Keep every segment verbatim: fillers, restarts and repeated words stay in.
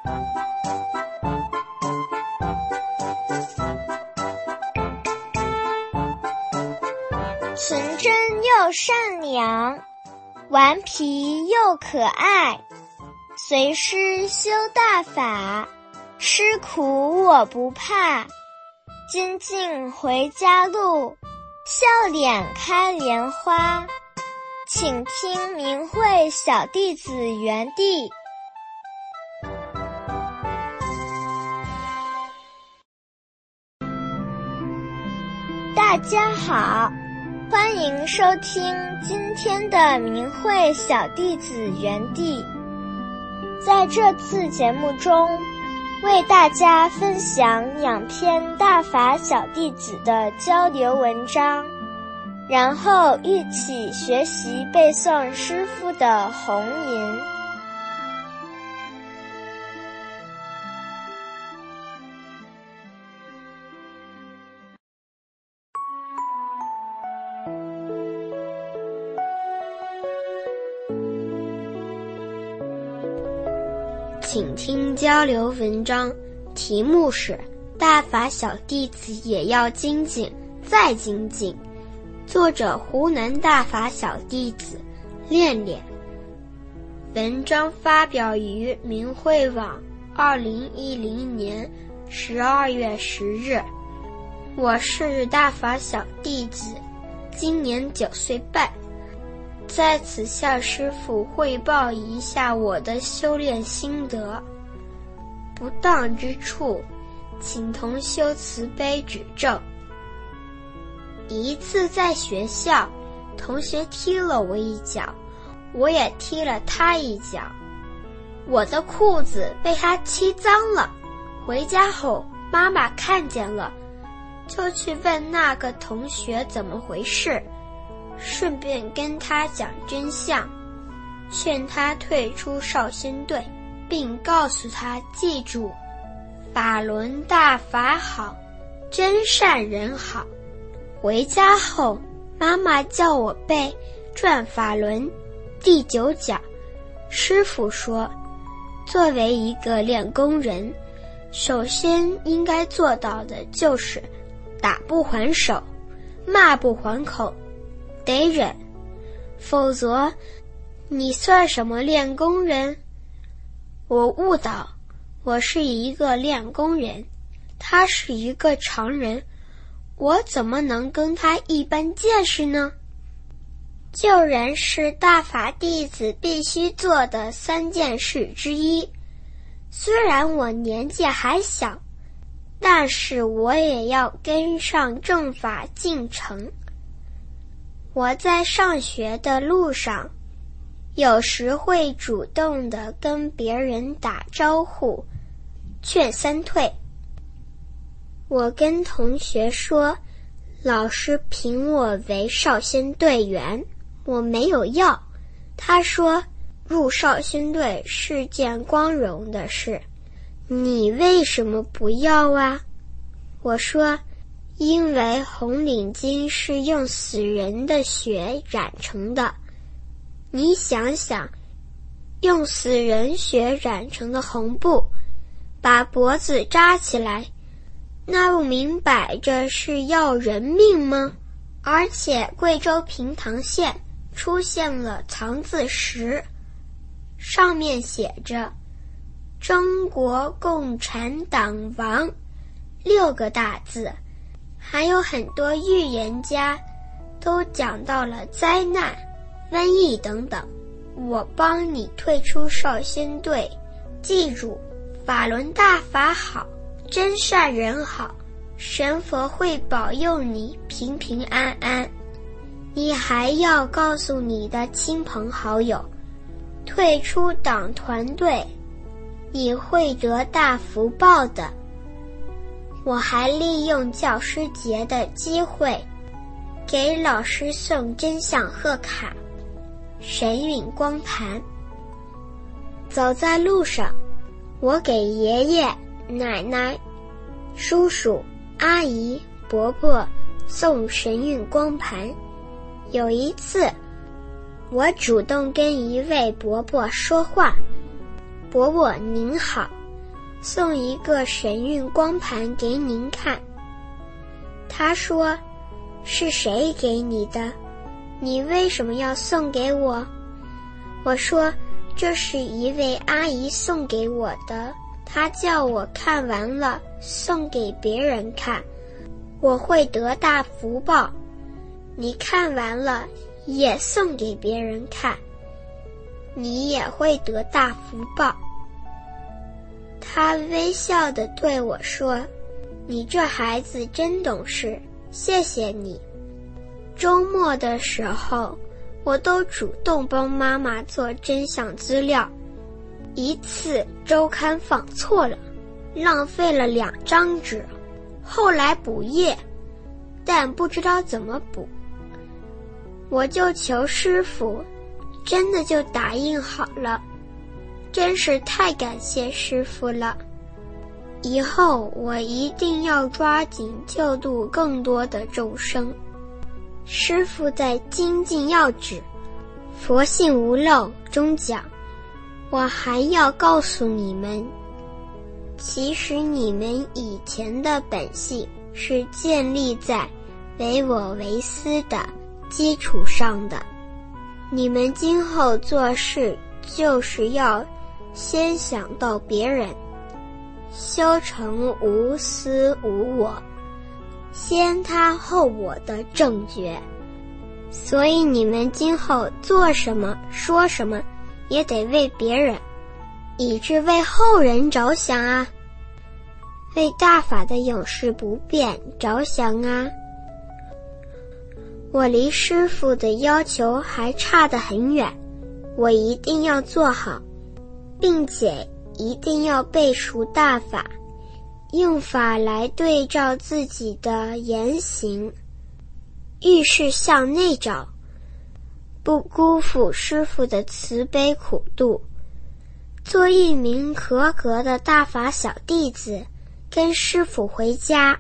纯真又善良，顽皮又可爱，随师修大法，吃苦我不怕。精进回家路，笑脸开莲花。请听明慧小弟子园地。大家好，欢迎收听今天的明慧小弟子园地。在这次节目中，为大家分享两篇大法小弟子的交流文章，然后一起学习背诵师父的弘吟。 请听交流文章，题目是大法小弟子也要精进再精进，作者湖南大法小弟子练练。文章发表于明慧网二零一零年十二月十日。我是大法小弟子，今年九岁半，在此向师父汇报一下我的修炼心得，不当之处，请同修慈悲指正。一次在学校，同学踢了我一脚，我也踢了他一脚，我的裤子被他踢脏了。回家后，妈妈看见了，就去问那个同学怎么回事，顺便跟他讲真相，劝他退出少先队，并告诉他记住法轮大法好，真善人好。回家后，妈妈叫我背转法轮第九讲。师父说，作为一个练功人，首先应该做到的就是打不还手，骂不还口，得忍，否则你算什么练功人？我悟到，我是一个练功人，他是一个常人，我怎么能跟他一般见识呢？救人是大法弟子必须做的三件事之一。虽然我年纪还小，但是我也要跟上正法进程。我在上学的路上，有时会主动地跟别人打招呼，劝三退。我跟同学说，老师评我为少先队员，我没有要。他说，入少先队是件光荣的事，你为什么不要啊？我说，因为红领巾是用死人的血染成的，你想想，用死人血染成的红布，把脖子扎起来，那不明摆着是要人命吗？而且贵州平塘县出现了藏字石，上面写着中国共产党亡六个大字，还有很多预言家都讲到了灾难、瘟疫等等。我帮你退出少先队，记住法轮大法好，真善人好，神佛会保佑你平平安安。你还要告诉你的亲朋好友，退出党团队，你会得大福报的。我还利用教师节的机会，给老师送真相贺卡、神韵光盘。走在路上，我给爷爷、奶奶、叔叔、阿姨、伯伯送神韵光盘。有一次，我主动跟一位伯伯说话，伯伯您好， 送一个神韵光盘给您看。他说，是谁给你的？你为什么要送给我？我说，这是一位阿姨送给我的，她叫我看完了送给别人看，我会得大福报。你看完了也送给别人看，你也会得大福报。他微笑地对我说，你这孩子真懂事，谢谢你。周末的时候，我都主动帮妈妈做真相资料。一次周刊放错了，浪费了两张纸，后来补页，但不知道怎么补。我就求师傅，真的就打印好了，真是太感谢师傅了。以后我一定要抓紧救度更多的众生。师父在《精进要旨，佛性无漏》中讲，我还要告诉你们，其实你们以前的本性是建立在唯我唯私的基础上的，你们今后做事就是要先想到别人，修成无私无我，先他后我的正觉。所以你们今后做什么说什么也得为别人，以致为后人着想啊，为大法的永世不变着想啊。我离师父的要求还差得很远，我一定要做好，并且一定要背熟大法，用法来对照自己的言行，遇事向内找，不辜负师父的慈悲苦度，做一名合格的大法小弟子，跟师父回家。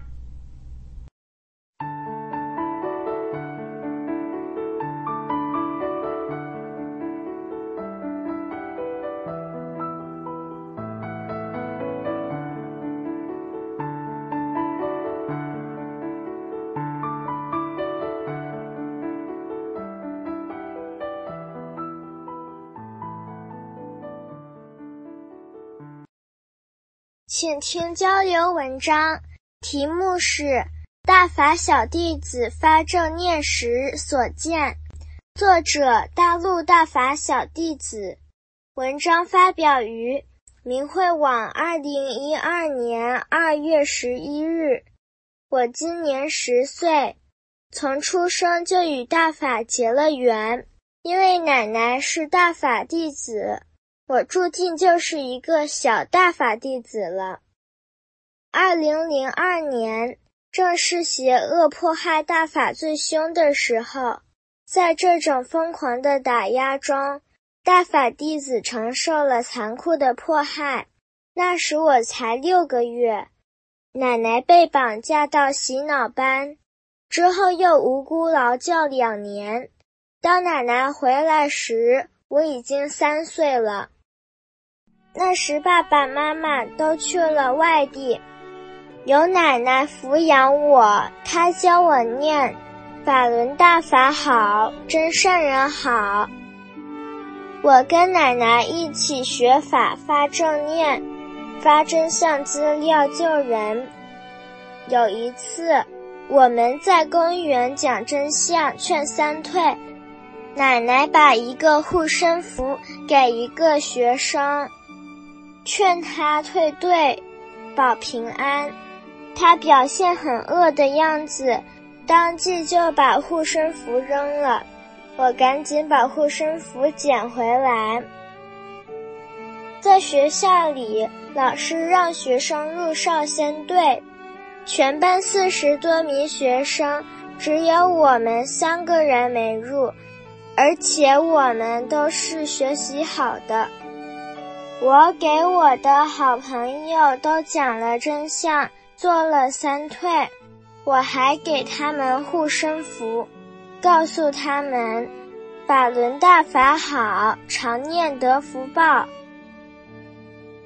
请听交流文章，题目是《大法小弟子发正念时所见》，作者大陆大法小弟子。文章发表于明慧网二零一二年二月十一日。我今年十岁，从出生就与大法结了缘，因为奶奶是大法弟子，我注定就是一个小大法弟子了。二零零二年，正是邪恶迫害大法最凶的时候，在这种疯狂的打压中，大法弟子承受了残酷的迫害。那时我才六个月，奶奶被绑架到洗脑班，之后又无辜劳教两年。当奶奶回来时，我已经三岁了。那时爸爸妈妈都去了外地，由奶奶抚养我，她教我念法轮大法好，真善人好。我跟奶奶一起学法，发正念，发真相资料救人。有一次，我们在公园讲真相，劝三退，奶奶把一个护身符给一个学生，劝他退队，保平安。他表现很恶的样子，当即就把护身符扔了。我赶紧把护身符捡回来。在学校里，老师让学生入少先队，全班四十多名学生，只有我们三个人没入，而且我们都是学习好的。我给我的好朋友都讲了真相，做了三退，我还给他们护身符，告诉他们法轮大法好，常念得福报。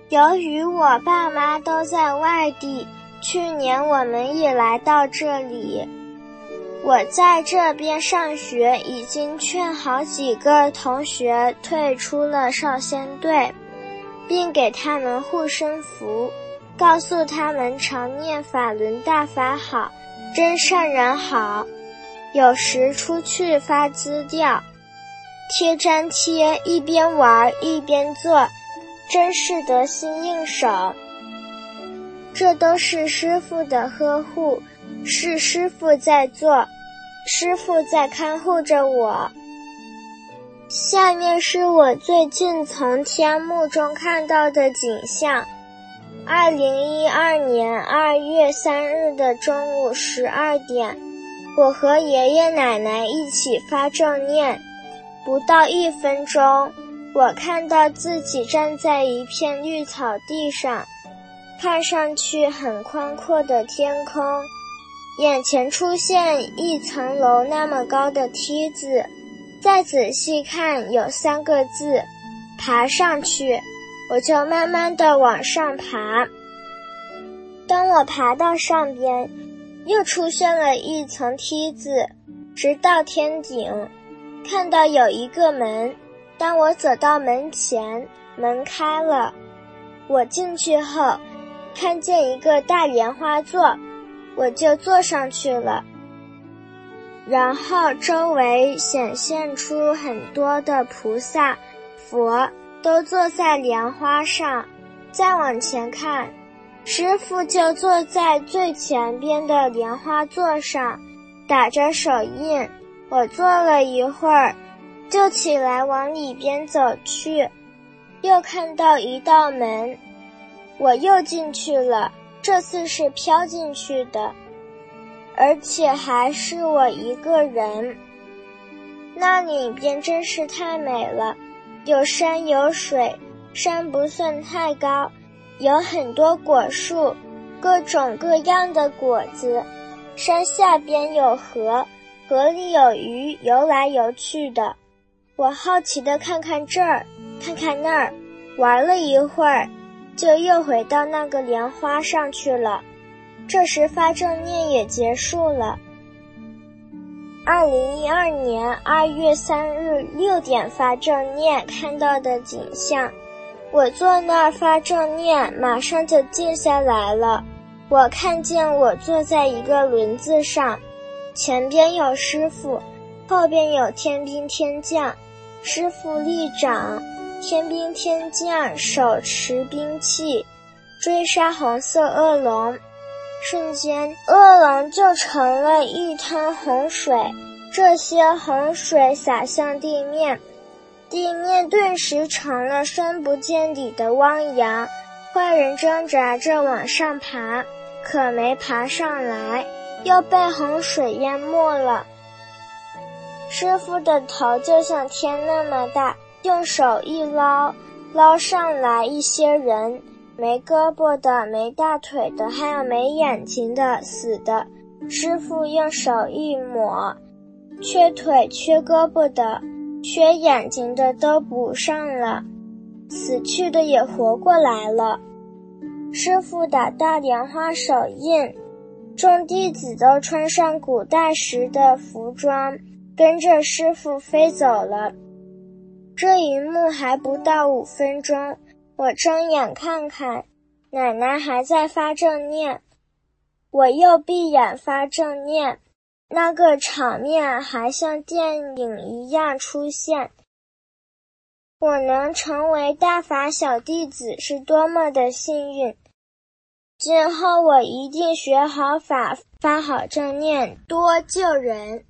由于我爸妈都在外地，去年我们也来到这里。我在这边上学，已经劝好几个同学退出了少先队，并给他们护身符，告诉他们常念法轮大法好，真善人好。有时出去发资料，贴粘贴，一边玩一边做，真是得心应手。这都是师父的呵护，是师父在做，师父在看护着我。下面是我最近从天幕中看到的景象。二零一二年二月三日的中午十二点，我和爷爷奶奶一起发正念，不到一分钟，我看到自己站在一片绿草地上，看上去很宽阔的天空，眼前出现一层楼那么高的梯子，再仔细看有三个字，爬上去，我就慢慢地往上爬。当我爬到上边，又出现了一层梯子，直到天顶，看到有一个门。当我走到门前，门开了，我进去后看见一个大莲花座，我就坐上去了。然后周围显现出很多的菩萨、佛都坐在莲花上。再往前看，师父就坐在最前边的莲花座上，打着手印。我坐了一会儿，就起来往里边走去，又看到一道门，我又进去了，这次是飘进去的，而且还是我一个人。那里边真是太美了，有山有水，山不算太高，有很多果树，各种各样的果子。山下边有河，河里有鱼游来游去的。我好奇地看看这儿，看看那儿，玩了一会儿，就又回到那个莲花上去了。这时发正念也结束了。二零一二年二月三日六点发正念看到的景象。我坐那儿发正念，马上就静下来了。我看见我坐在一个轮子上，前边有师父，后边有天兵天将。师父立掌，天兵天将手持兵器，追杀红色恶龙。瞬间，恶龙就成了一滩洪水，这些洪水洒向地面，地面顿时成了深不见底的汪洋。坏人挣扎着往上爬，可没爬上来，又被洪水淹没了。师父的头就像天那么大，用手一捞，捞上来一些人，没胳膊的，没大腿的，还有没眼睛的，死的。师父用手一抹，缺腿缺胳膊的，缺眼睛的都补上了，死去的也活过来了。师父打大莲花手印，众弟子都穿上古代时的服装，跟着师父飞走了。这一幕还不到五分钟，我睁眼看看，奶奶还在发正念，我又闭眼发正念，那个场面还像电影一样出现。我能成为大法小弟子是多么的幸运，今后我一定学好法，发好正念，多救人。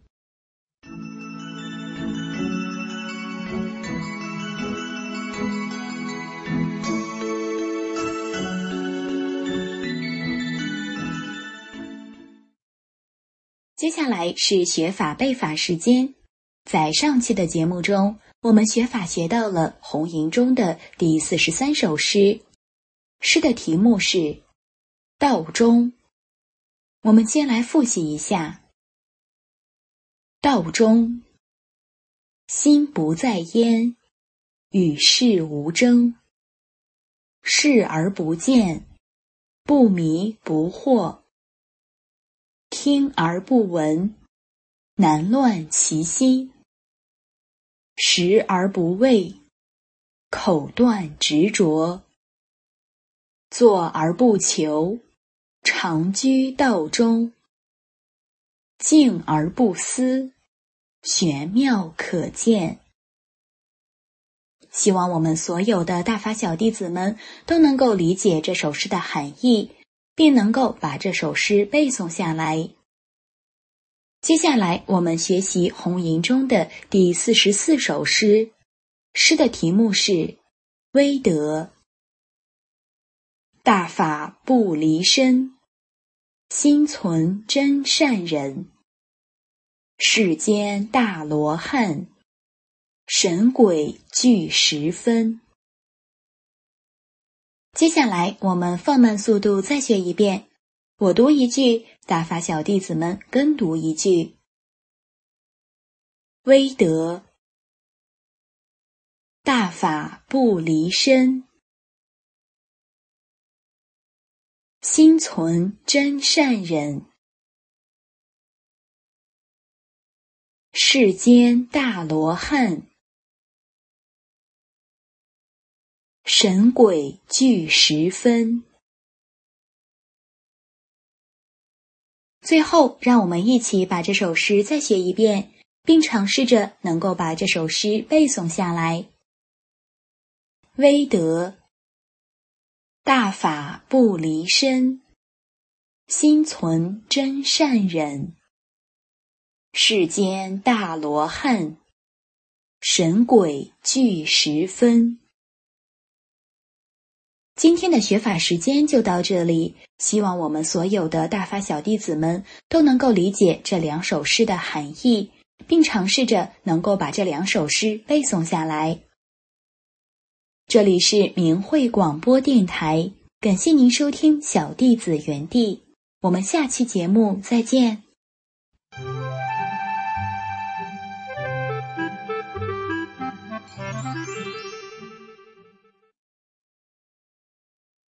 接下来是学法背法时间。在上期的节目中，我们学法学到了红吟中的第四十三首诗，诗的题目是道中。我们先来复习一下。道中，心不在焉，与世无争， 视而不见，不迷不惑，听而不闻，难乱其心，食而不味，口断执着，坐而不求，常居道中，静而不思，玄妙可见。希望我们所有的大法小弟子们都能够理解这首诗的含义，并能够把这首诗背诵下来。接下来我们学习红吟中的第四十四首诗，诗的题目是威德。大法不离身，心存真善人。世间大罗汉，神鬼俱十分。接下来我们放慢速度再学一遍，我读一句，大法小弟子们跟读一句。威德。大法不离身，心存真善人。世间大罗汉，神鬼俱十分。最后，让我们一起把这首诗再学一遍，并尝试着能够把这首诗背诵下来。威德。大法不离身，心存真善人。世间大罗汉，神鬼俱十分。今天的学法时间就到这里，希望我们所有的大法小弟子们都能够理解这两首诗的含义，并尝试着能够把这两首诗背诵下来。这里是明慧广播电台，感谢您收听小弟子园地，我们下期节目再见。